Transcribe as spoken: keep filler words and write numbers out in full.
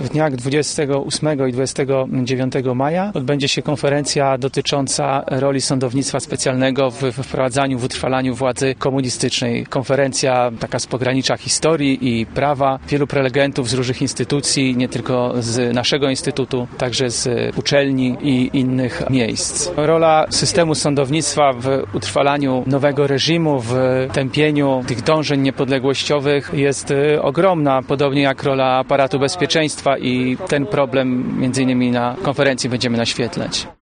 w dniach dwudziestego ósmego i dwudziestego dziewiątego maja odbędzie się konferencja dotycząca roli sądownictwa specjalnego w wprowadzaniu, w utrwalaniu władzy komunistycznej. Konferencja taka z pogranicza historii i prawa. Wielu prelegentów z różnych instytucji, nie tylko z naszego instytutu, także z uczelni i innych miejsc. Rola systemu sądownictwa w utrwalaniu nowego reżimu, w tępieniu tych dążeń niepodległościowych jest ogromna, podobnie jak rola aparatu bezpieczeństwa i ten problem między innymi na konferencji będziemy naświetlać.